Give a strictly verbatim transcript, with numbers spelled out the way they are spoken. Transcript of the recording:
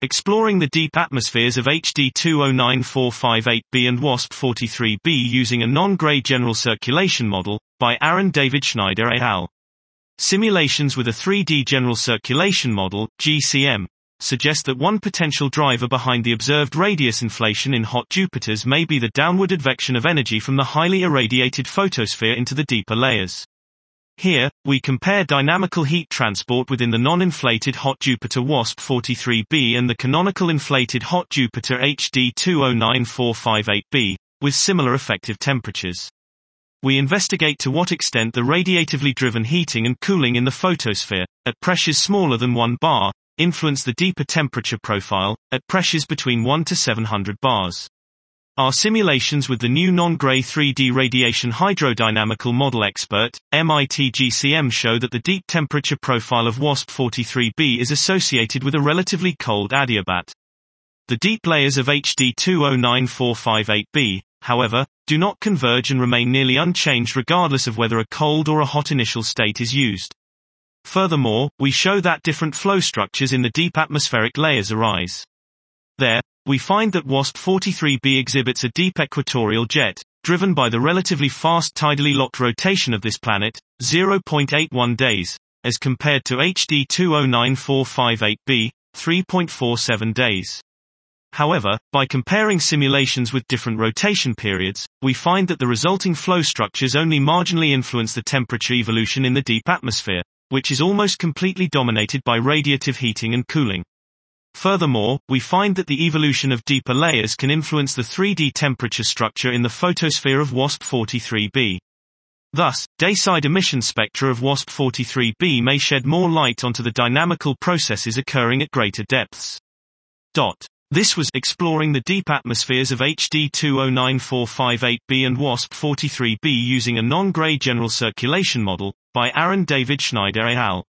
Exploring the deep atmospheres of H D two oh nine four five eight b and WASP forty-three b using a non-gray general circulation model, by Aaron David Schneider et al. Simulations with a three D general circulation model, G C M, suggest that one potential driver behind the observed radius inflation in hot Jupiters may be the downward advection of energy from the highly irradiated photosphere into the deeper layers. Here, we compare dynamical heat transport within the non-inflated hot Jupiter WASP forty-three b and the canonical inflated hot Jupiter H D two oh nine four five eight b, with similar effective temperatures. We investigate to what extent the radiatively driven heating and cooling in the photosphere, at pressures smaller than one bar, influence the deeper temperature profile, at pressures between one to seven hundred bars. Our simulations with the new non-gray three D radiation hydrodynamical model expert, M I T G C M, show that the deep temperature profile of WASP forty-three b is associated with a relatively cold adiabat. The deep layers of H D two oh nine four five eight b, however, do not converge and remain nearly unchanged regardless of whether a cold or a hot initial state is used. Furthermore, we show that different flow structures in the deep atmospheric layers arise. There, we find that WASP forty-three b exhibits a deep equatorial jet, driven by the relatively fast tidally locked rotation of this planet, zero point eight one days, as compared to H D two oh nine four five eight b, three point four seven days. However, by comparing simulations with different rotation periods, we find that the resulting flow structures only marginally influence the temperature evolution in the deep atmosphere, which is almost completely dominated by radiative heating and cooling. Furthermore, we find that the evolution of deeper layers can influence the three D temperature structure in the photosphere of WASP forty-three b. Thus, dayside emission spectra of WASP forty-three b may shed more light onto the dynamical processes occurring at greater depths. Dot. This was Exploring the Deep Atmospheres of H D two oh nine four five eight b and WASP forty-three b using a non-gray general circulation model, by Aaron David Schneider et al.